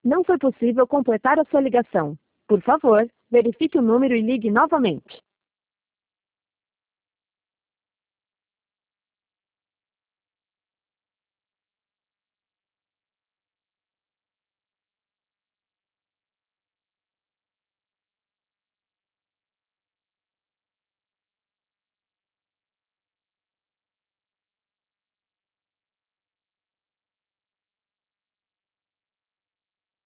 Não foi possível completar a sua ligação. Por favor, verifique o número e ligue novamente.